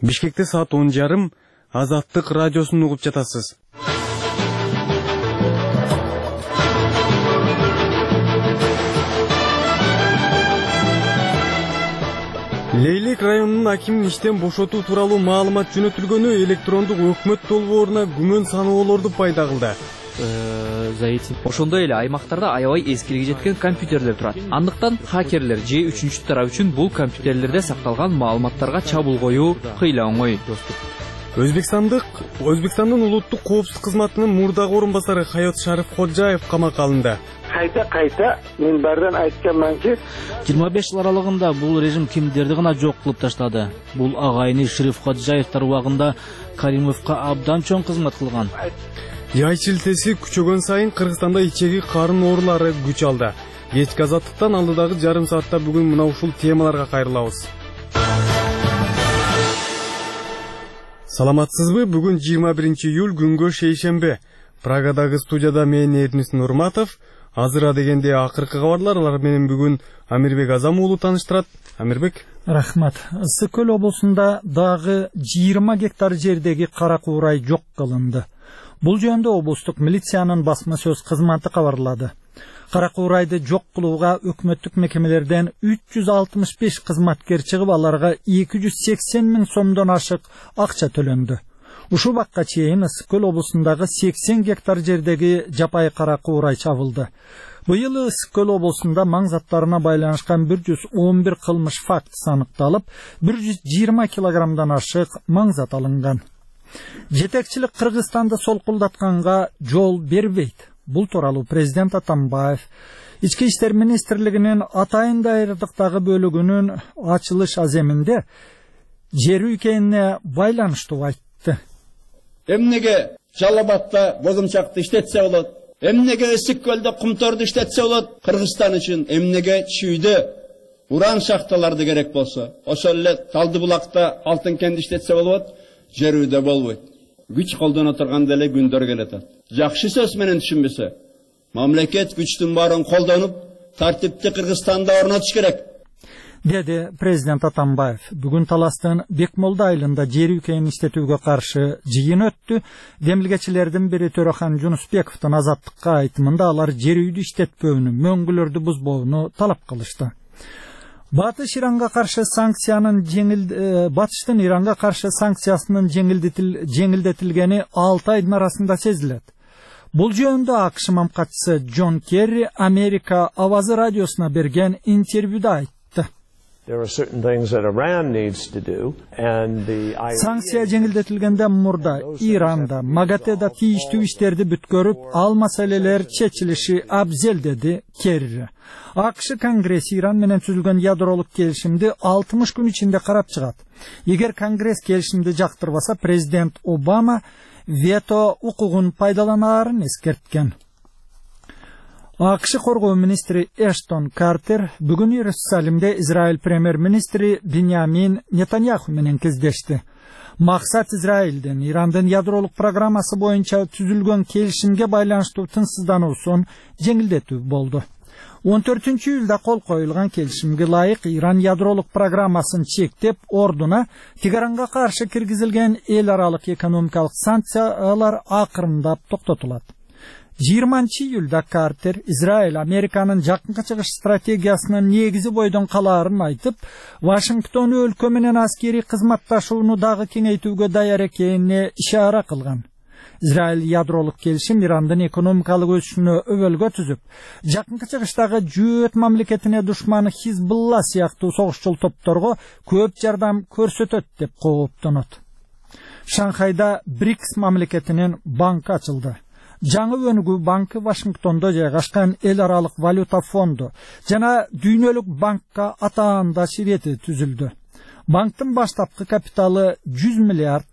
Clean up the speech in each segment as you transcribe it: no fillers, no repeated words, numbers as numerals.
Бишкекте саат 10:30 Азаттык радиосун угуп жатасыз. Лейлек районунун акимин иштен бошотуу тууралуу маалымат жөнөтүлгөнү электрондук өкмөт долбооруна күмөн саноолорду пайда кылды. Ошондой эле аймактарда аябай эскилиги жеткен компьютерлер турат. Андыктан хакерлер же үчүнчү тарап үчүн бул компьютерлерде сакталган маалыматтарга чабуул коюу кыйла оңой. Өзбекстандын улуттук коопсуздук кызматынын мурдагы орун басары Хаят Шариф Ходжаев камакка алынды. Кайта мен бардан айтканманчы 25 жыл аралыгында бул режим кимдерди гана жок кылып таштады. Бул агайыны Шариф Ходжаевтар убагында Каримовго абдан чоң кызмат кылган. Яй шилтеси күчөгөн сайын Кыргызстанда ичеги карын оорулары күч алды. Кечки азаттыктан алдыдагы жарым саатта бүгүн мына ушул темаларга кайрылабыз. Саламатсызбы? Бүгүн 21 июль күнгө шейшембе. Прагадагы студияда мен Эрнис Нурматов. Азыра дегенде акыркы кабарлар, алар менен бүгүн Амирбек Азам уулу тааныштырат. Амирбек. Рахмат. Ысык-Көл облусунда дагы 20 гектар жердеги кара куурай жок кылынды. Бул жөнүндө облустук милициянын басма сөз кызматы кабарлады. Кара куурайды жок кылууга өкмөттүк мекемелерден 365 кызматкер чыгып, аларга 280 миң сомдон ашык акча төлөндү. Ушул убакка чейин Ысык-Көл облусундагы 80 гектар жердеги жапай кара куурай чабылды. Быйыл Ысык-Көл облусунда маң заттарына байланышкан 111 кылмыш фактысы аныкталып, 120 килограммдан ашык маң зат алынган. Жетекчилик Кыргызстанды солкулдатканга жол бербейт. Бул тууралуу президент Атамбаев Ички иштер министрлигинин Атайын дайрдыктагы бөлүгүнүн ачылыш аземинде жер үйкенине байланыштуу айтты. Эмнеге Жалал-Абадта бозумчакты иштетсе болот? Эмнеге Ысык-Көлдө кумторду иштетсе болот? Кыргызстан үчүн эмнеге Чүйдө уран шахталарды керек болсо, ошол эле Талдыбулакта алтын кенди иштетсе болот? Жерүүдө болбойт. Күч колдоно турган деле күндөр келет. Жакшы сөз менен түшүнбөсө, мамлекет күчтүн баарын колдонуп, тартипти Кыргызстанда орнотуш керек, деди президент Атамбаев. Бүгүн Таластын Бекмолда айылында жер үйкенин иштетүүгө каршы жыйын өттү. Демилгечилердин бири Төрахан Жунусбековдун Азаттыкка айтымында алар жер үйдү иштетпөөнү, мөңгүлөрдү бузбоону талап кылышты. Батыштын Иранга каршы санкциясынын жеңилдетилгени 6 айдын арасында сезилет. Бул жөнүндө АКШ мамкатчысы Джон Керри Америка Авазы радиосуна берген интервьюда айтты. Санкция жеңилдетилгенде мурда Иранда, МАГАТЭда тийиштүү иштерди бүткөрүп, ал маселелер чечилиши абзел, деди Керри. АКШ Конгресс Иран менен түзүлгөн ядролук келишимди 60 күн ичинде карап чыгат. Эгер Конгресс келишимди жактырбаса, президент Обама вето укугун пайдаланаарын эскерткен. АКШ коргоо министри Эштон Картер бүгүн Иерусалимде Израиль премьер-министри Биньямин Нетаньяху менен кездешти. Максат Израилдин Ирандын ядролук программасы боюнча түзүлгөн келишимге байланыштуу тынчсыздануусун жеңилдетүү болду. 14 июлда кол коюлган келишимге ылайык Иран ядролук программасын чектеп, ордуна Тегаранга каршы киргизилген эл аралык экономикалык санкциялар акырындап токтотулат. 20 июлда Картер Израиль Американын жакынкы чыгыш стратегиясынын негизи бойдон калаарын айтып, Вашингтон өлкө менен аскери кызматташууну дагы кеңейтүүгө даяр экенине ишара кылган. Израиль ядролук келишим Ирандын экономикалык өсүшүнө өбөлгө түзүп, жакынкы чыгыштагы жөөт мамлекетине душманы Хизбулла сыяктуу согушчул топторго көп жардам көрсөтөт деп кооптонот. Шанхайда БРИКС мамлекетинин банкы ачылды. Жаңы өнүгүү банкы Вашингтондо жайгашкан эл аралык валюта фонду жана дүйнөлүк банкка атаандаш ирети түзүлдү. Банктын баштапкы капиталы $100 миллиард.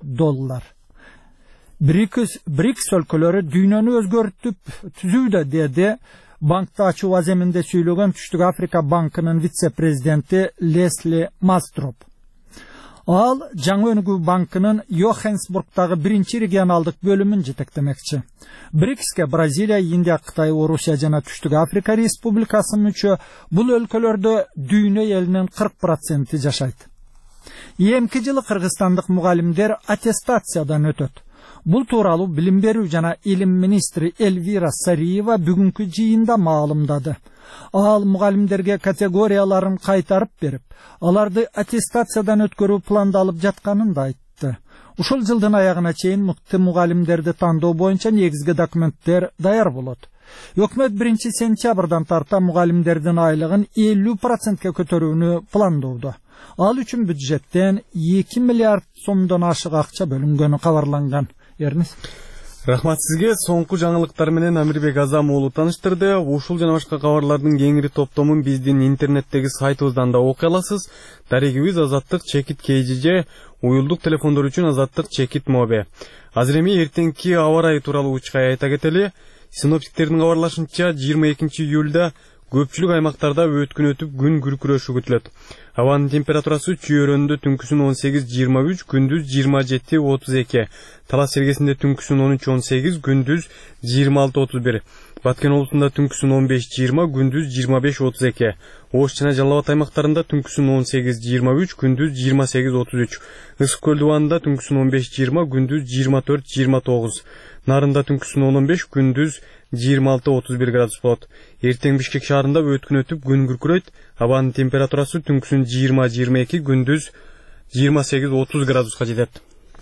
БРИКС өлкөлөрү дүйнөнү өзгөртүп түзүүдө, деди банкты ачуу аземинде сүйлөгөн Түштүк Африка банкынын вице-президенти Лесли Мастроп. Ал жаңы өнүгүү банкынын Йоханнесбургдагы 1-регионалдык бөлүмүн жетектемекчи. БРИКСке Бразилия, Индия, Кытай, Орусия жана Түштүк Африка Республикасы мүчө. Бул өлкөлөрдө дүйнө элинин 40% жашайт. Эмки жылы кыргызстандык мугалимдер аттестациядан өтөт. Бул тууралуу билим берүү жана илим министри Эльвира Сариева бүгүнкү жыйында маалымдады. Ал мугалимдерге категорияларын кайтарып берип, аларды аттестациядан өткөрүү пландалып жатканын да айтты. Ушул жылдын аягына чейин мыкты мугалимдерди тандоо боюнча негизги документтер даяр болот. Өкмөт 1-сентябрдан тарта мугалимдердин айлыгын 50% көтөрүүнү пландоодо. Ал үчүн бюджеттен 2 миллиард сомдон ашык акча бөлүнгөнү кабарланган. Эрнис. Рахмат сизге. Соңку жаңылыктар менен Амирбек Азам уулу таныштырды. Ушул жана башка кабарлардын кеңири топтомун биздин интернеттеги сайтыбыздан да окуй аласыз. Дарегибиз Азаттык чекит KGJ, уюлдук телефондор үчүн Азаттык чекит Mobe. Азыр эми эртеңки аба ырайы тууралуу учкай айта кетели. Синоптиктердин кабарлашынча 22 июлда көпчүлүк аймактарда өткүнөтүп күн күркүрөшү күтүлөт. Абанын температурасы чүйөрөндө түнкүсүн 18-23, күндүз 27-32. Талас сергесинде түнкүсүн 13-18, күндүз 26-31. Баткен облусунда түнкүсүн 15-20, күндүз 25-32. Ош жана Жалал Абад аймактарында түнкүсүн 18-23, күндүз 28-33. Ысык көл дубанында түнкүсүн 15-20, күндүз 24-29. Нарында түнкүсүн 15, күндүз 26-31 градус болот. Эртең Бишкек шаарында өткүнөтүп күн күркүрөйт. Абанын температурасы түнкүсүн 20-22, күндүз 28-30 градуска жетет.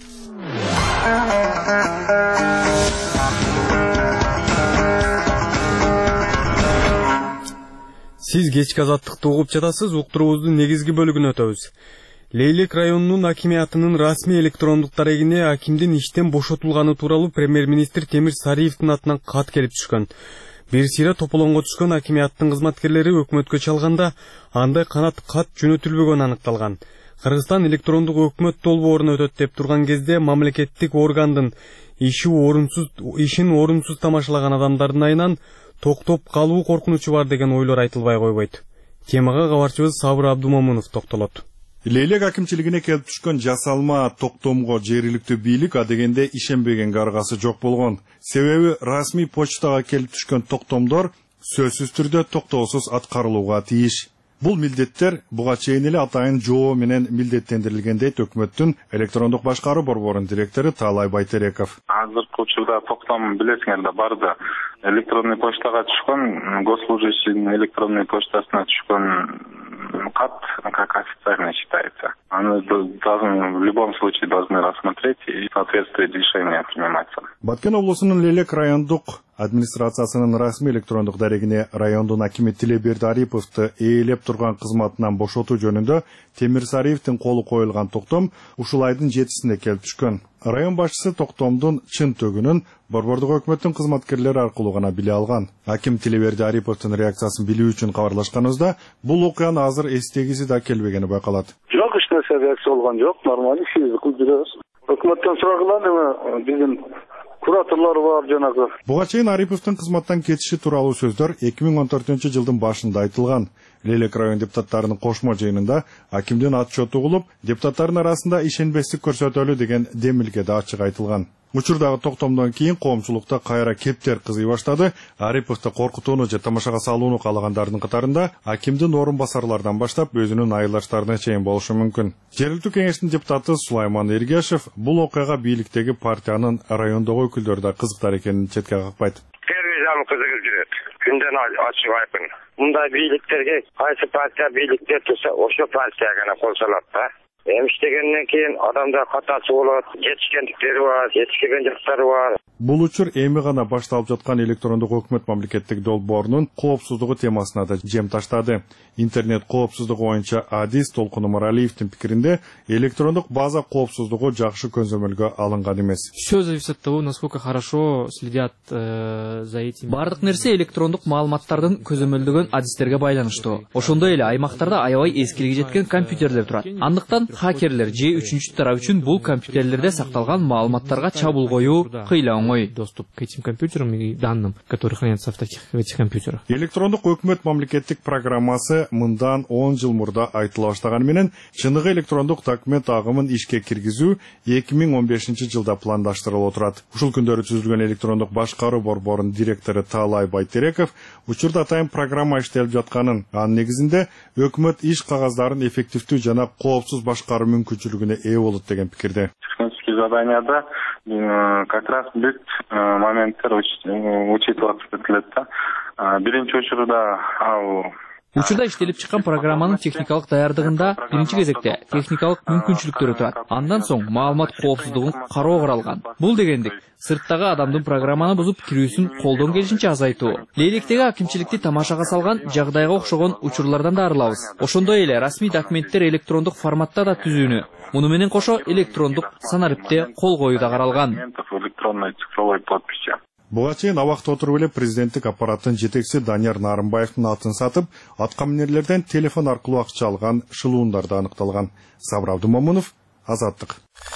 Сиз кечки Азаттыкты угуп жатасыз. Уктуруубуздун негизги бөлүгүнө өтөбүз. Лейлек районунун акимиятынын расмий электрондук дарегине акимдин иштен бошотулганы тууралуу премьер-министр Темир Сариевдин атынан кат келип түшкөн. Бир сыйра тополоңго түшкөн акимияттын кызматкерлери өкмөткө чалганда андай кат жөнөтүлбөгөнү аныкталган. Кыргызстан электрондук өкмөт долбоорун өтөт деп турган кезде мамлекеттик органдын ишин орунсуз тамашалаган адамдардын айынан токтоп калуу коркунучу бар деген ойлор айтылбай койбойт. Темага кабарчыбыз Сабыр Абдумомунов токтолот. Лейлек акимчилигине келип түшкөн жасалма токтомго жергиликтүү бийлик адегенде ишенбегенге аргасы жок болгон. Себеби расмий почтага келип түшкөн токтомдор сөзсүз түрдө токтоосуз аткарылууга тийиш. Бул милдеттер буга чейин эле атайын жоо менен милдеттендирилген дейт өкмөттүн электрондук башкаруу борборунун директору Таалай Байтереков. Азыркы учурда токтом билесиңер да барды. Электронный почтага түшкөн, госслужащийдин электронный почтасына түшкөн кат как официально считается. Они в любом случае должны рассмотреть и соответствует решение приниматься. Баткен облусунун Лейлек райондук администрациясынын расмий электрондук дарегине райондун акими Тилеберди Ариповду ээлеп турган кызматынан бошотуу жөнүндө Темир Сариевдин колу коюлган токтом ушул айдын 7-синде келип түшкөн. Район башчысы токтомдун чын төгүнүн борбордук өкмөттүн кызматкерлери аркылуу гана биле алган. Аким Тилеберди Ариповдун реакциясын билүү үчүн кабарлашканыбызда бул окуянын азыр эстегиси да келбегени байкалат. Жок, эч нерсе реакция болгон жок, нормаль ишибизди кылып жүрөбүз. Өкмөттөн сурагыла эме биздин кураторлор бар жанагы. Буга чейин Ариповдун кызматтан кетиши тууралуу сөздөр 2014-жылдын башында айтылган. Лейлек район депутаттарынын кошмо жыйынында акимдин отчету угулуп, депутаттардын арасында ишенбестик көрсөтөлү деген демилге да ачык айтылган. Учурдагы токтомдон кийин коомчулукта кайра кептер кызый баштады. Ариповду коркутууну же тамашага салууну каалагандардын катарында акимдин орун басарлардан баштап өзүнүн айылдаштарына чейин болушу мүмкүн. Жергиликтүү кеңештин депутаты Сулайман Эргешев бул окуяга бийликтеги партиянын райондогу өкүлдөрү да кызыктар экенин четке какпайт. Телевизион кызыгып жүрөт. Күндөн ачык айкын. Мындай бийликтерге кайсы партия бийликте турса, ошо партия гана кол салат да. Иштегенден кийин адамдар катасы болот, жетишкендиктери бар, жетишкен жактары бар. Бул учур эми гана башталып жаткан электрондук өкмөт мамлекеттик долбоорунун коопсуздугу темасына да жем таштады. Интернет коопсуздугу боюнча Адис Толкун Умаралиевдин пикиринде электрондук база коопсуздугу жакшы көзөмөлгө алынган эмес. Все зависит от того, насколько хорошо следят за этим. Бардык нерсе электрондук маалыматтардын көзөмөлдөгөн адистерге байланыштуу. Ошондой эле аймактарда аябай эскилиги жеткен компьютерлер турат. Андыктан хакерлер же үчүнчү тарап үчүн бул компьютерлерде сакталган маалыматтарга чабуул коюу кыйла оңой. Доступ к этим компьютерам и данным, которые хранятся в этих компьютерах. Электрондук өкмөт мамлекеттик программасы мындан 10 жыл мурда айтыла баштаган менен чыныгы электрондук документ агымын ишке киргизүү 2015-жылда пландаштырылып турат. Ушул күндөрү түзүлгөн электрондук башкаруу борборунун директору Таалай Байтереков учурда атайын программа иштелип жатканын, анын негизинде өкмөт иш кагаздарын эффективдүү жана коопсуз башкаруу мүмкүнчүлүгүнө ээ болот деген пикирде. Технические заданияда как раз бүт моменттер учитываться этилет да. Биринчи учурда Учурда иштелип чыккан программанын техникалык даярдыгында биринчи кезекте техникалык мүмкүнчүлүктөрү турат. Андан соң маалымат коопсуздугун кароо каралган. Бул дегендик сырттагы адамдын программаны бузуп кирүүсүн колдон келишинче азайтуу. Лейлектеги акимчиликти тамашага салган жагдайга окшогон учурлардан да арылабыз. Ошондой эле расмий документтер электрондук форматта да түзүүнү. Муну менен кошо электрондук санариптте кол коюу да каралган. Буга чейин абакта отуруп эле президенттик аппараттын жетекчиси Данияр Нарымбаевдин атын сатып, аткаминерлерден телефон аркылуу акча алган шылуундарда аныкталган. Сабыр Абдумомунов, Азаттык.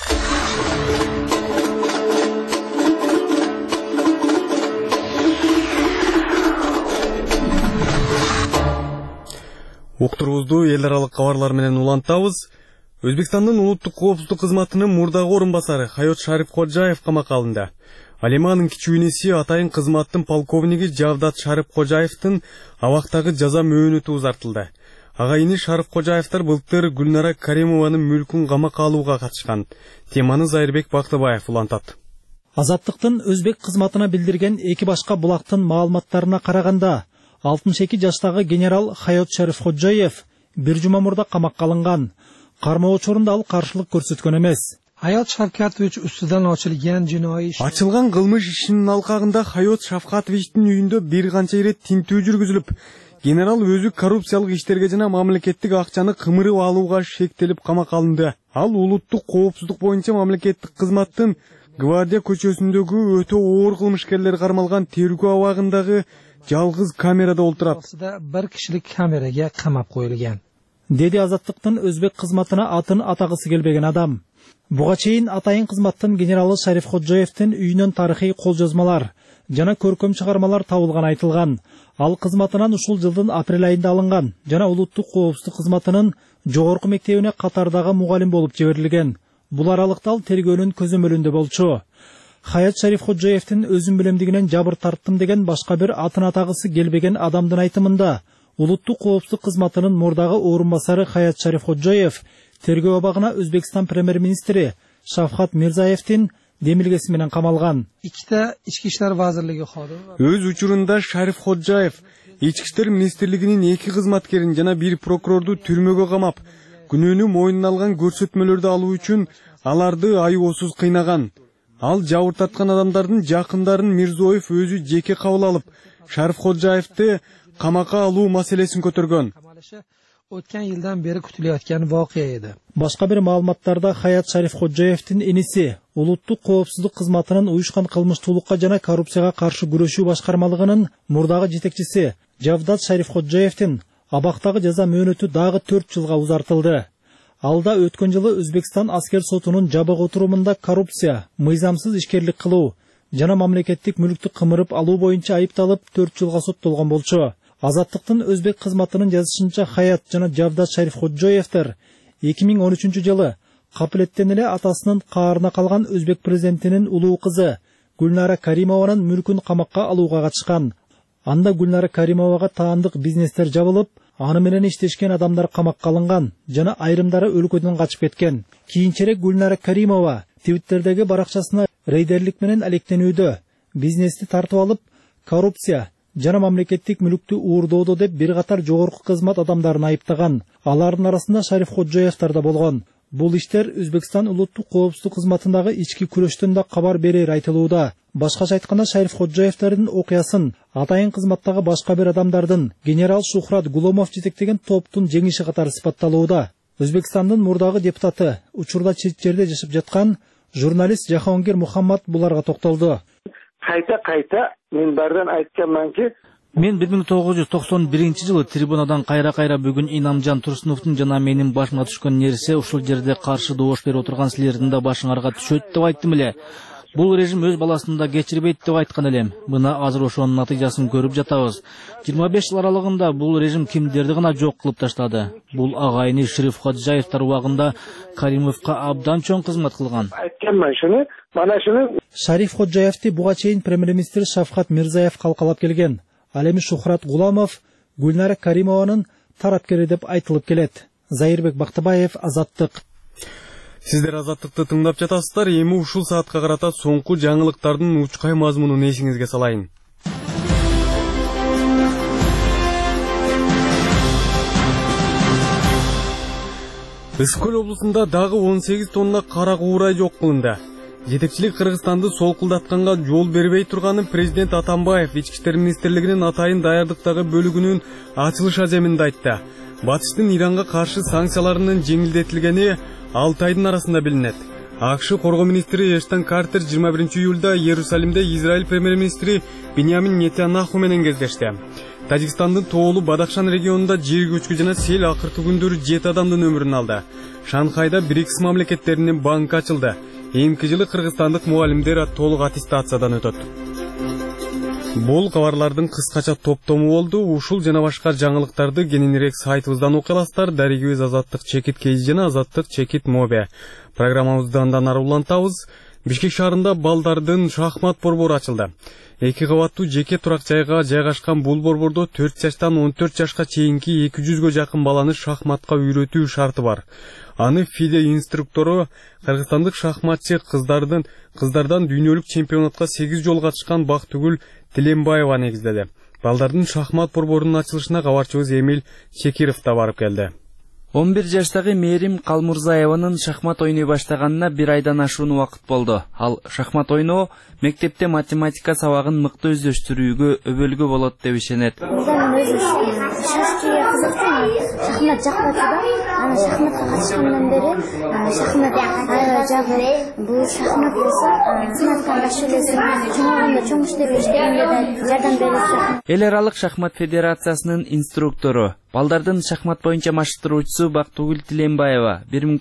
Уктурубузду эл аралык кабарлар менен улантабыз. Өзбекстандын улуттук коопсуздук кызматынын мурдагы орун басары Хайот Шарифкожаев камакка алынды. Ал эми анын кичүү иниси атайын кызматтын полковниги Жавдат Шарифкожаевдин абактагы жаза мөөнөтү узартылды. Агайыны Шарифкожаевдер былтыр Гүлнара Каримованын мүлкүн камакка алууга катышкан. Теманы Зайырбек Бактыбаев улантат. Азаттыктын өзбек кызматына билдирген эки башка булактын маалыматтарына караганда, 62 жаштагы генерал Хайот Шарифкожаев бир жума мурда камакка алынган. Кармоо учурунда ал каршылык көрсөткөн эмес. Hayot Shavkatovich ustidan ochilgan jinoiy ish. Ачылган кылмыш ишинин алкагында Хайот Шавкатовичтин үйүндө бир канча ирет тинтүү жүргүзүлүп, генерал өзү коррупциялык иштерге жана мамлекеттик акчаны кымырып алууга шектелип камакка алынды. Ал улуттук коопсуздук боюнча мамлекеттик кызматтын Гвардия көчөсүндөгү өтө оор кылмышкерлер кармалган тергөө абагындагы жалгыз камерада олтурат. Bir кишилик камерага камап коюлган. Деди Азаттыктын өзбек кызматына атын атагысы келбеген адам. Буга чейин атайын кызматтын генералы Шарифкожаевдин үйүнөн тарыхый колжозмалар жана көркөм чыгармалар табылган айтылган. Ал кызматынан ушул жылдын апрель айында алынган жана улуттук коопсуздук кызматынын жогорку мектебине катардагы мугалим болуп жиберилген. Бул аралыкта ал тергөөнүн көзөмөлүндө болчу. Хайот Шарифкожаевдин өзүм билемдигинен жабыр тарттым деген башка бир атын атагысы келбеген адамдын айтымында улуттук коопсуздук кызматынын мурдагы орун басары Хайот Шарифкожаев тергөө абагына Өзбекстан премьер-министри Шавкат Мирзаевдин демилгеси менен камалган. Ikkita Ички иштер вазирлиги xodimi. Өз учурунда Шарифкожаев Ички иштер министрлигинин эки кызматкерин жана бир прокурорду түрмөгө камап, күнөөнү мойнуна алган көрсөтмөлөрдү алуу үчүн аларды айоосуз кыйнаган. Ал жабыр тарткан адамдардын жакындарын Мирзоев өзү жеке кабыл алып, Шарифкожаевди камакка алуу маселесин көтөргөн. O'tgan yildan beri kutilayotgan voqea edi. Башка бир маалыматтарда Хайот Шарифкожаевдин иниси улуттук коопсуздук кызматынын уюшкан кылмыштуулукка жана коррупцияга каршы күрөшүү башкармалыгынын мурдагы жетекчиси Жавдат Шарифкожаевдин абактагы жаза мөөнөтү дагы 4 жылга узартылды. Алда өткөн жылы Өзбекстан аскер сотунун жабык отурумунда коррупция, мыйзамсыз ишкерлик кылуу жана мамлекеттик мүлктү кымырып алуу боюнча айыпталып 4 жылга соттолгон болчу. Азаттыктын өзбек кызматынын жазышынча Хайот жана Жавдат Шарифкожаевдер 2013 жылы капилеттен эле атасынын каарына калган өзбек президентинин улуу кызы Гүлнара Каримованын мүлкүн камакка алууга катышкан. Анда Гүлнара Каримовага таандык бизнестер жабылып, аны менен иштешкен адамдар камакка алынган жана айрымдары өлкөдөн качып кеткен. Кийинчерээк Гүлнара Каримова Твиттердеги баракчасына рейдерлик менен алектенүүдө бизнести тартып алып, коррупция жана мамлекеттик мүлктү уурдоодо деп бир катар жогорку кызмат адамдарын айыптаган. Алардын арасында Шарифкожаевдер да болгон. Бул иштер Өзбекстан улуттук коопсуздук кызматындагы ички күрөштөн да кабар берер айтылууда. Башкача айтканда Шарифкожаевдердин окуясын атайын кызматтагы башка бир адамдардын генерал Шухрат Гуломов жетектеген топтун жеңиши катары сыпатталууда. Өзбекстандын мурдагы депутаты, учурда чет жерде жашап жаткан журналист Жахонгир Мухаммад буларга токтолду. Кайта мен бардан айтканманки, мен 1991 жылы трибунадан кайра бүгүн Инамжан Турсуновдун жана менин башыма түшкөн нерсе ушул жерде каршы добуш берип отурган силердин да башыңарга түшөт деп айттым эле. Бул режим өз баласын да кечирбейт деп айткан элем. Мына азыр ошонун натыйжасын көрүп жатабыз. 25 жыл аралыгында бул режим кимдерди гана жок кылып таштады. Бул агайыны Шарифкожаевдер убагында Каримовго абдан чоң кызмат кылган. Айтканман шуну, мана шуну. Шарифкожаевди буга чейин премьер-министр Шавкат Мирзаев калкалап келген. Ал эми Шухрат Гуламов Гүлнара Каримованын тарапкери деп айтылып келет. Зайырбек Бактыбаев, Азаттык. Сиздер Азаттыкты тыңдап жатасыздар. Эми ушул саатка карата соңку жаңылыктардын учкай мазмунун эсиңизге салайын. Ысык-Көл облусунда дагы 18 тонна кара куурай жок кылынды. Жетекчилик Кыргызстанды солкулдатканга жол бербей турганын президент Атамбаев Ички иштер министрлигинин атайын даярдыктагы бөлүгүнүн ачылыш аземинде айтты. Батыштын Иранга каршы санкцияларынын жеңилдетилгени 6 айдын арасында билинет. АКШ коргоо министри Эштон Картер 21 июлда Иерусалимде Израиль премьер-министри Биньямин Нетаньяху менен кездешти. Тажикстандын Тоолу Бадахшан регионунда жер көчкү жана сел акыркы күндөрү 7 адамдын өмүрүн алды. Шанхайда БРИКС мамлекеттеринин банкы ачылды. Эмки жылы кыргызстандык мугалимдер толук аттестациядан өтөт. Бул кабарлардын кыскача топтому болду. Ушул жана башка жаңылыктарды кененирээк сайтыбыздан окуй аласыздар. Дарегибиз Азаттык Чекит KG жана Азаттык Чекит Mobe. Программабызды андан ары улантабыз. Бишкек шаарында балдардын шахмат борбору ачылды. 2 кабаттуу жеке турак жайга жайгашкан бул борбордо 4 жаштан 14 жашка чейинки 200гө жакын баланы шахматка үйрөтүү шарты бар. Аны FIDE инструктору кыргызстандык шахматчы кыздардан дүйнөлүк чемпионатка 8 жолу катышкан Бактыгүл Тилембаева негиздеди. Балдардын шахмат борборунун ачылышына кабарчыбыз Эмил Чекиров да барып келди. 11 жаштагы Мерим Калмурзаеванын шахмат ойной баштаганына 1 айдан ашуун убакыт болду. Ал шахмат ойноо мектепте математика сабагын мыкты өздөштүрүүгө өбөлгө болот деп ишенет. Шахмат жакпады да, аны шахматка катышкандан бери шахмат жагы бул шахмат болсо сынатканга шүлесин чоңойгондо чоң иштерге иштегенде да жардам берет. Эл аралык шахмат федерациясынын инструктору, балдардын шахмат боюнча маштыруучусу Бактыгүл Тилембаева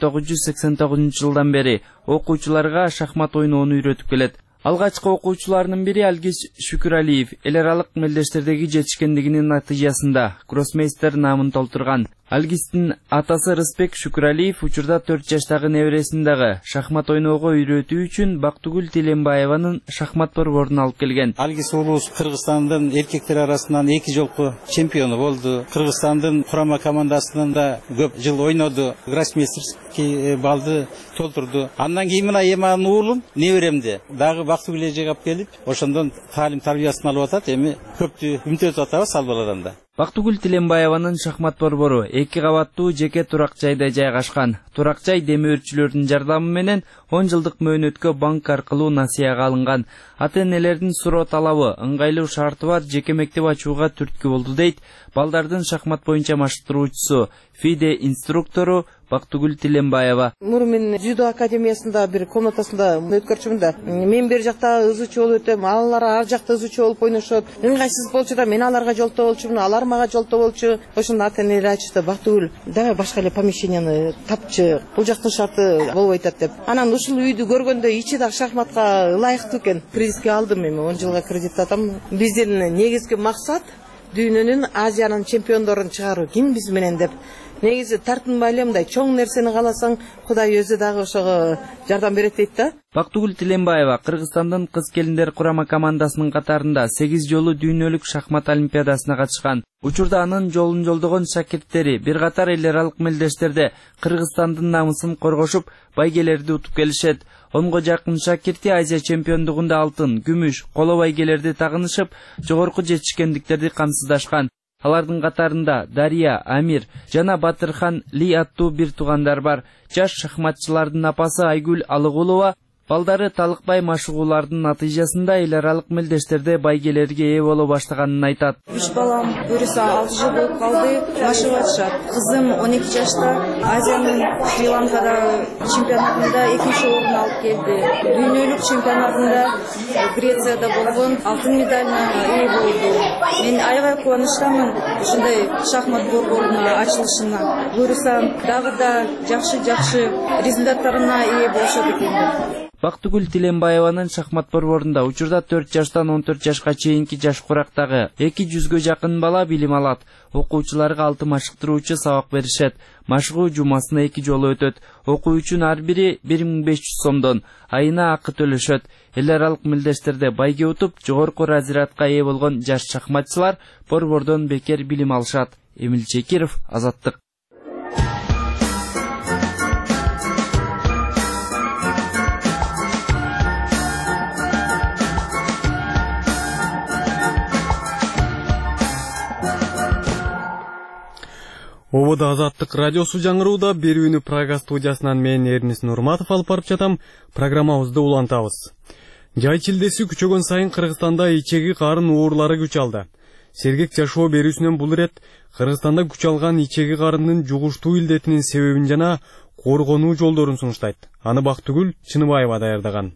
1989 жылдан бери окуучуларга шахмат ойноону үйрөтүп келет. Алгачкы окуучуларынын бири Алгиз Шүкүралиев эл аралык мелдештердеги жетишкендигинин натыйжасында гроссмейстер наамын толтурган. Алгиздин атасы Рыспек Шүкүралиев учурда 4 жаштагы небересин дагы шахмат ойноого үйрөтүү үчүн Бактыгүл Тилембаеванын шахмат борборуна алып келген. Алгиз улус Кыргызстандын эркектер арасынан 2 жолку чемпиону болду. Кыргызстандын курама командасында да көп жыл ойноду. Гроссмейстерский балды толтурду. Андан кийин мына эманын уулум неберемди дагы Бактыгүл эжеге алып келип, ошондон таалим тарбиясын алып атат. Эми көптү үмүт атабыз ал баладан да. Бактыгүл Тилембаеванын шахмат борбору 2 кабаттуу жеке турак жайда жайгашкан. Турак жай демөөрчүлөрдүн жардамы менен 10 жылдык мөөнөткө банк аркылуу насыяга алынган. Ата-энелердин суроо талабы ыңгайлуу шарты бар жеке мектеп ачууга түрткү болду дейт балдардын шахмат боюнча маштыруучусу, FIDE инструктору Бактыгүл Тилембаева. Мурун мен дзюдо академиясында бир комнатасында өткөрчүмүн да. Мен бер жакта ызычы болуп өтөм, алар ар жакта ызычы болуп ойношот. Ыңгайсыз болчу да мен аларга жолтоо болчумун, алар мага жолтоо болчу. Ошондо ата-энелер айтышты, Бактыгүл, давай башка эле помещенияны тапчы. Бул жактын шарты болбой атат деп. Анан ушул үйдү көргөндө ичи да шахматка ылайыктуу экен. Кредитке алдым эми 10 жылга кредит атам. Биздин негизги максат дүйнөнүн Азиянын чемпиондорун чыгаруу. Ким биз менен деп. Негизи тартынбай эле мындай чоң нерсени кааласаң, Кудай өзү дагы ошого жардам берет дейт да. Бактыгүл Тилембаева Кыргызстандын кыз-келиндер курама командасынын катарында 8 жолу дүйнөлүк шахмат олимпиадасына катышкан. Учурда анын жолун жолдогон шакирттери бир катар эл аралык мелдештерде Кыргызстандын намысын коргошуп, байгелерди утуп келишет. 10го жакын шакирти Азия чемпиондугунда алтын, күмүш, коло байгелерди тагынышып, жогорку жетишкендиктерди камсыздашкан. Алардын катарында Дария, Амир жана Батырхан Ли аттуу бир туугандар бар. Жаш шахматчылардын апасы Айгүл Алыгулова балдары талыкпай машыгуулардын натыйжасында эл аралык мелдештерде байгелерге ээ боло баштаганын айтат. 3 балам бирisi 6 жыл болуп калды, машыгып атышат. Кызым 12 жашта Азиянын Шри-Ланкада чемпионатында 2-ши орун алып келди. Дүйнөлүк чемпионатында Грецияда болгон алтын медалына ээ болду. Мен аябай кубанычтамын ушундай шахмат борборунун ачылышына. Буюрса дагы да жакшы результаттарына ээ болушат экен. Бактыгүл Тилембаеванын шахмат борборунда учурда 4 жаштан 14 жашка чейинки жаш курактагы 200гө жакын бала билим алат. Окуучуларга 6 машыктыруучу сабак беришет. Машыгуу жумасына 2 жолу өтөт. Окуучунун ар бири 1500 сомдон айына акы төлөшөт. Эл аралык мелдештерде байге утуп, жогорку разрядка ээ болгон жаш шахматчылар борбордон бекер билим алышат. Эмил Чекиров, Азаттык. Обода Азаттык радиосу жаңырууда берүүнү Прага студиясынан мен Эрнис Нурматов алып барып жатам. Программабызды улантабыз. Жай чилдеси күчөгөн сайын Кыргызстанда ичеги карын оорлары күч алды. Сергек жашоо берүүсүнөн бул ирет Кыргызстанда күч алган ичеги карындын жугуштуу илдетинин себебин жана коргонуу жолдорун сунуштайт. Аны Бактыгүл Чыныбаева даярдаган.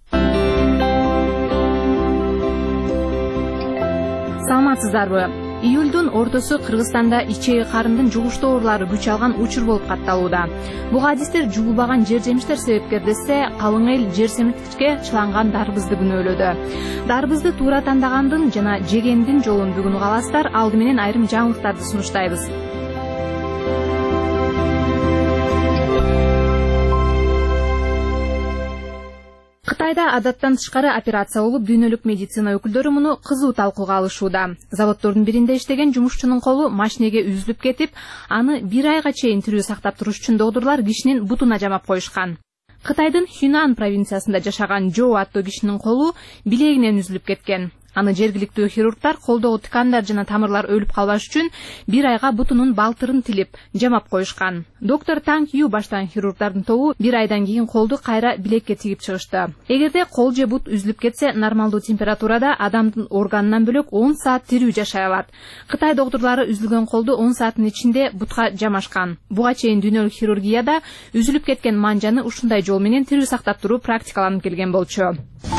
Саламатсыздарбы? Июлдун ортосу Кыргызстанда ичеги карындын жугуштуу оорлары күч алган учур болуп катталууда. Буга адистер жугулбаган жер жемиштер себепкер десе, калың эл жер семирткичке чыланган дарбызды күнөөлөдү. Дарбызды туура тандагандын жана жегендин жолун бүгүн угаласыздар. Алды менен айрым жаңылыктарды сунуштайбыз. Кытайда адаттан тышкары операция болуп, дүйнөлүк медицина өкүлдөрү муну кызуу талкууга алышууда. Заводдордун биринде иштеген жумушчунун колу машинеге үзүлүп кетип, аны 1 айга чейин тирүү сактап туруш үчүн доктурлар кишинин бутуна жамап коюшкан. Кытайдын Хюнан провинциясында жашаган Жо аттуу кишинин колу билегинен үзүлүп кеткен. Аны жергиликтүү хирургдар колдогу тыкандар жана тамырлар өлүп калбаш үчүн 1 айга бутунун балтырын тилип жамап коюшкан. Доктор Танг Ю баштаган хирургдардын тобу 1 айдан кийин колду кайра билекке тигип чыгышты. Эгерде кол же бут үзүлүп кетсе, нормалдуу температурада адамдын органынан бөлөк 10 саат тирүү жашай алат. Кытай доктурлары үзүлгөн колду 10 сааттын ичинде бутка жамашкан. Буга чейин дүйнөлүк хирургияда үзүлүп кеткен манжаны ушундай жол менен тирүү сактап туруу практикаланып келген болчу.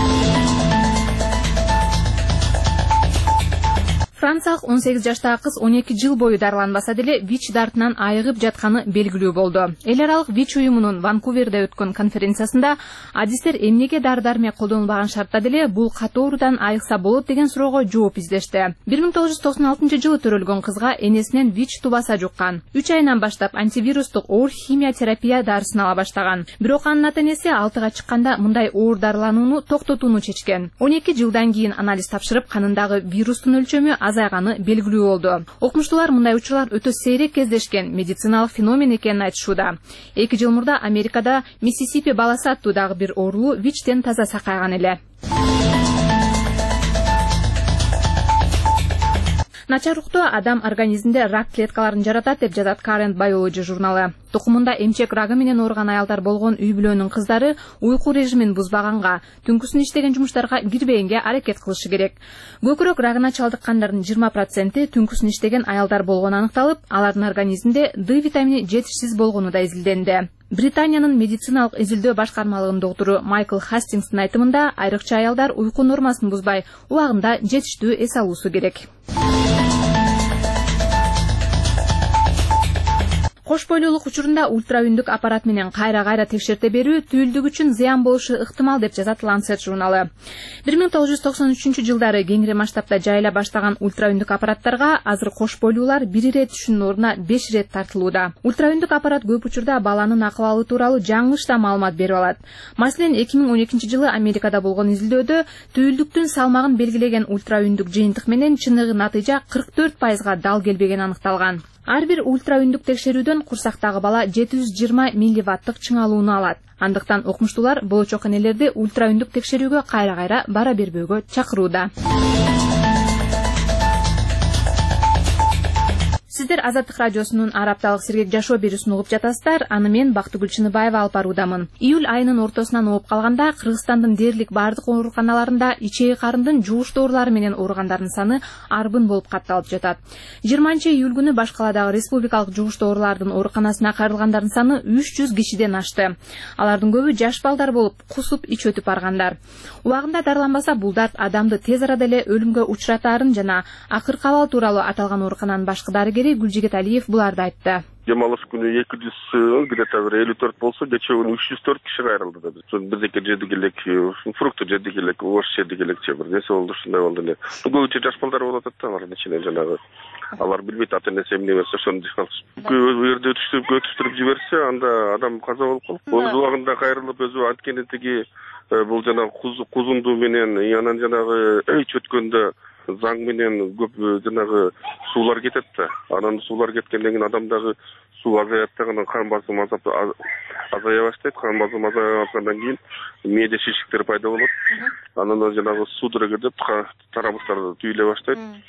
Франциялык 18 жаштагы кыз 12 жыл бою дарыланбаса деле ВИЧ дартынан айыгып жатканы белгилүү болду. Эл аралык ВИЧ уюмунун Ванкуверде өткөн конференциясында адистер эмнеге дары-дармек колдонулбаган шартта деле бул катуу оорудан айыкса болот деген суроого жооп издешти. 1996 төрөлгөн кызга энесинен ВИЧ тубаса жуккан. 3 айынан баштап антивирустук оор химиотерапия дарысын ала баштаган. Бирок анын ата-энеси 6-га чыкканда мындай оор дарыланууну токтотууну чечкен. 12 жылдан кийин анализ тапшырып, канындагы вирустун өлчөмү азайганы белгилүү болду. Окумуштуулар мындай учурлар өтө сейрек кездешкен медициналык феномен экенин айтышууда. 2 жыл мурда Америкада Миссисипи баласы аттуу дагы бир оорулуу ВИЧтен таза сакайган эле. Начарлыктуу адам организминде рак клеткаларын жаратат деп жазат Current Biology журналы. Тукумунда эмчек рагы менен ооруган аялдар болгон үй-бүлөнүн кыздары уйку режимин бузбаганга, түнкүсүн иштеген жумуштарга кирбегенге аракет кылышы керек. Көкүрөк рагына чалдыккандардын 20% түнкүсүн иштеген аялдар болгону аныкталып, алардын организминде D витамини жетишсиз болгону да изилденди. Британиянын медициналык изилдөө башкармалыгынын доктуру Майкл Хастингстын айтымында, айрыкча аялдар уйку нормасын бузбай, убагында жетиштүү эс алуусу керек. Кош бойлуулук учурунда ультраүндүк аппарат менен кайра текшерте берүү түйүлдүк үчүн зыян болушу ыктымал деп жазат Lancet журналы. 1993 жылдары кеңири масштабта жайыла баштаган ультраүндүк аппараттарга азыр кош бойлуулар 1 ирет түшүнүн ордуна 5 ирет тартылууда. Ультраүндүк аппарат көп учурда баланын акыбалы тууралуу жаңылыш да маалымат берип алат. Маселен, 2012 жылы Америкада болгон изилдөөдө түйүлдүктүн салмагын белгилеген ультраүндүк жыйынтык менен чыныгы натыйжа 44%га дал келбеген аныкталган. Ар бир ультраүндүк текшерүүдөн курсактагы бала 720 милливаттык чыңалууну алат. Андыктан окумуштуулар болочок энелерди ультраүндүк текшерүүгө кайра бара бербөөгө чакырууда. Сиздер Азаттык радиосунун ар апталык сергек жашоо берүүсүн угуп жатасыздар. Аны мен Бактыгүл Чыныбаева алып баруудамын. Июль айынын ортосунан ооп калганда Кыргызстандын дээрлик бардык ооруканаларында ичеги карындын жугуштуу оорулары менен ооругандардын саны арбын болуп катталып жатат. 20-июль күнү баш каладагы республикалык жугуштуу оорулардын ооруканасына кайрылгандардын саны 300 кишиден ашты. Алардын көбү жаш балдар болуп, кусуп ич өтүп баргандар. Убагында дарыланбаса, бул дарт адамды тез арада эле өлүмгө учуратаарын жана акыркы абал тууралуу аталган оорукананын башкы дарыгери Гүлжигит Алиев буларды айтты. Демалыш күнү 200, где-то 54 болсо, кечээ күнү 304 киши кайрылды да. Бирдеке жедик элек, фрукты жедик элек, ош жедик элек, бир нерсе болду, ушундай болду эле. Көбүнчө жаш балдар болуп атат да, алардын ичинен жанагы. Алар билбейт ата-энеси эмне берсе, ошону жашалыш. Көп жерде өтүштүрүп жиберсе, анда адам каза болуп калып, өз убагында кайрылып, өзү анткени тиги бул жанагы кузунду менен, анан жанагы эч өткөндө заң менен көп жанагы суулар кетет да. Анан суулар кеткенден кийин адамдагы суу азаят да, кан басым азая баштайт. Кан басым азая башлагандан кийин мээде шишиктер пайда болот. Анан жанагы судорога деп тарабыстар түйүлө баштайт.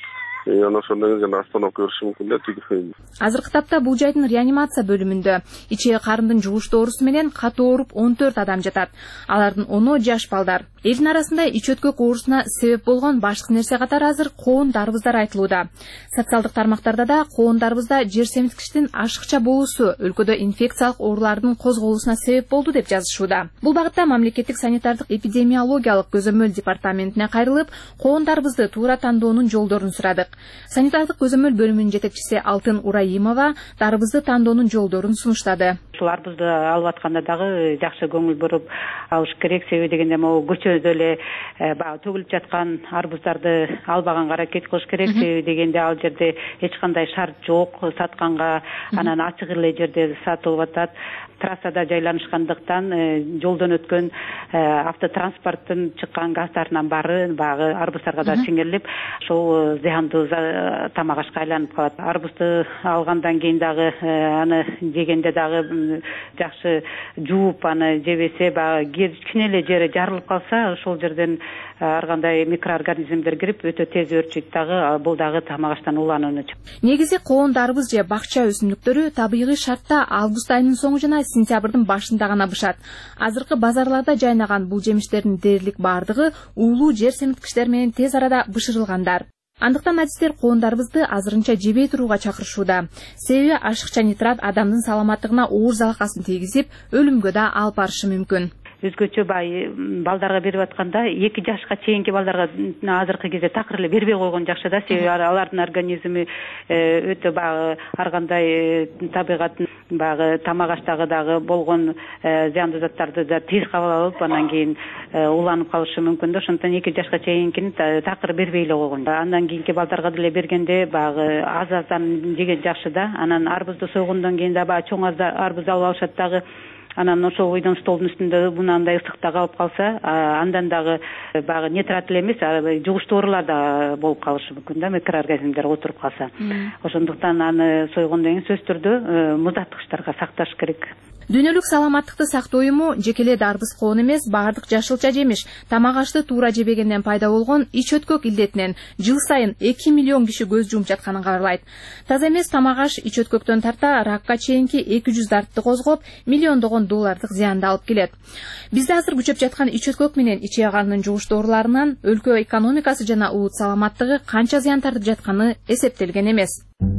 Анан ошондон кийин остановка бериши мүмкүн да. Азыркы тапта бул жайдын реанимация бөлүмүндө ичеги карындын жугуштуу оорусу менен катуу ооруп 14 адам жатат. Алардын 10 жаш балдар. Элдин арасында ич өткөк оорусуна себеп болгон башкы нерсе катары азыр коон дарбыздар айтылууда. Социалдык тармактарда да коон дарбызда жер семирткичтин ашыкча болуусу өлкөдө инфекциялык оорулардын козголуусуна себеп болду деп жазышууда. Бул багытта мамлекеттик санитардык эпидемиологиялык көзөмөл департаментине кайрылып, коон дарбызды туура тандоонун жолдорун сурадык. Санитардык көзөмөл бөлүмүнүн жетекчиси Алтын Ураимова дарбызды тандоонун жолдорун сунуштады. Ушул арбузду алып атканда дагы жакшы көңүл буруп алыш керек. Себеби дегенде могу көчөдө эле баягы төгүлүп жаткан арбуздарды албаганга аракет кылыш керек. Себеби дегенде ал жерде эч кандай шарт жок сатканга, анан ачык эле жерде сатылып атат. Трассада жайланышкандыктан жолдон өткөн автотранспорттун чыккан газдарынын баары баягы арбуздарга да сиңирилип, ошол зыяндуу тамак ашка айланып калат. Арбузду алгандан кийин дагы аны жегенде дагы жакшы жууп аны жебесе, баягы кичине эле жери жарылып калса, ошол жерден ар кандай микроорганизмдер кирип өтө тез өрчүйт дагы, бул дагы тамак аштан уланууну. Негизи коон дарбыз же бакча өсүмдүктөрү табигый шартта август айынын соңу жана сентябрдын башында гана бышат. Азыркы базарларда жайнаган бул жемиштердин дээрлик бардыгы уулуу жер семирткичтер менен тез арада бышырылгандар. Андыктан адистер коон дарбызды азырынча жебей турууга чакырышууда. Себеби ашыкча нитрат адамдын саламаттыгына оор залакасын тийгизип, өлүмгө да алып барышы мүмкүн. Өзгөчө балдарга берип атканда 2 жашка чейинки балдарга азыркы кезде такыр эле бербей койгон жакшы да. Себеби алардын организми өтө баягы ар кандай табигаттын баягы тамак аштагы дагы болгон зыяндуу заттарды да тез кабыл алып, анан кийин уланып калышы мүмкүн да. Ошондон 2 жашка чейинкини такыр бербей эле койгон. Андан кийинки балдарга деле бергенде баягы аз-аздан жеген жакшы да. Анан арбузду сойгондон кийин да баягы чоң арбузду алып алышат дагы. Анан ошол бойдон столдун үстүндө мынандай ысыкта калып калса, андан дагы баягы нитрат эле эмес, жугуштуу оорулар да болуп калышы мүмкүн да, микроорганизмдер отуруп калса. Ошондуктан аны сойгондон кийин сөзсүз түрдө муздаткычтарга сакташ керек. Дүйнөлүк саламаттыкты сактоо уюму жекеле дарбыз коон эмес, бардык жашылча жемиш, тамак ашты туура жебегенден пайда болгон ич өткөк илдетинен жыл сайын 2 миллион киши көз жумуп жатканын кабарлайт. Таза эмес тамак аш ич өткөктөн тарта ракка чейинки 200 дартты козгоп, миллиондогон доллардык зыянды алып келет. Бизде азыр күчөп жаткан ич өткөк менен ичек карындын жугуштуу ооруларынан өлкө экономикасы жана улут саламаттыгы канча зыян тартып жатканы эсептелген эмес.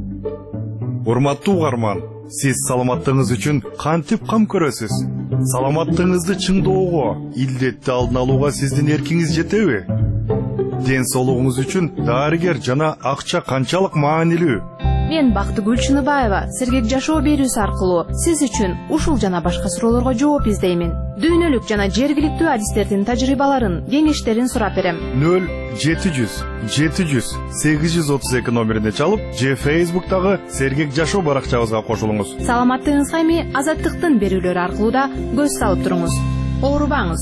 Урматтуу угарман, сиз саламаттыгыңыз үчүн кантип кам көрөсүз? Саламаттыгыңызды чыңдоого, илдетти алдын алууга сиздин эркиңиз жетеби? Ден соолугуңуз үчүн дарыгер жана акча канчалык маанилүү? Мен Бактыгүл Чыныбаева сергек жашоо берүүсү аркылуу сиз үчүн ушул жана башка суроолорго жооп издеймин. Дүйнөлүк жана жергиликтүү адистердин тажрыйбаларын, кеңештерин сурап берем. 0700 700 832 номерине чалып, же Facebook'тагы сергек жашоо баракчабызга кошулуңуз. Саламаттыгыңызга эми Азаттыктын берүүлөрү аркылуу да көз салып туруңуз. Оорубаңыз.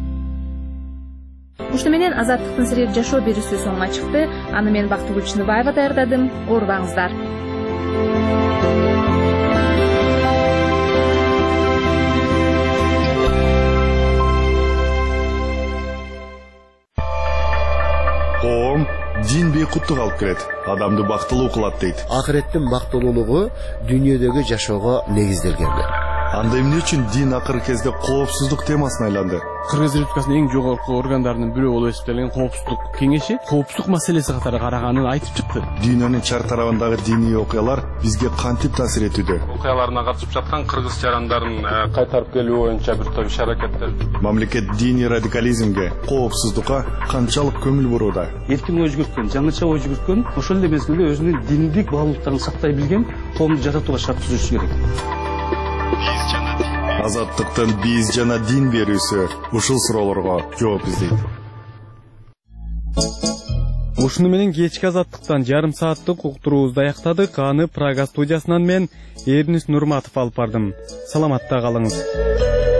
Ушуну менен Азаттыктын сергек жашоо берүүсү соңуна чыкты. Аны мен Бактыгүл Чыныбаева даярдадым. Оорубаңыздар. Коом дин бейкуттук алып келет, адамды бактылуу кылат дейт. Акыреттин бактылуулугу дүйнөдөгү жашоого негизделген. Анда эмне үчүн дин акыркы кезде коопсуздук темасына айланды? Кыргыз Республикасынын эң жогорку органдарынын бирөө болуп эсептелген коопсуздук кеңеши коопсуздук маселеси катары караганын айтып чыкты. Дүйнөнүн чар тарабындагы диний окуялар бизге кантип таасир этүүдө? Окуяларына катышып жаткан кыргыз жарандарын кайтарып келүү боюнча бир топ иш-аракеттер. Мамлекет диний радикализмге, коопсуздукка канчалык көңүл бурууда? Эркин ой жүгүрткөн, жаңыча ой жүгүрткөн, ошол эле мезгилде өзүнүн диндик баалуулуктарын сактай билген коомду жаратууга шарт түзүшү керек. Азаттыктын биз жана дин берүүсү ушул суроолорго жооп издейт. Ушуну менен кечки Азаттыктан жарым сааттык уктуруубузду аяктадык. Аны Прага студиясынан мен Эрнис Нурматов алып бардым. Саламатта калыңыз.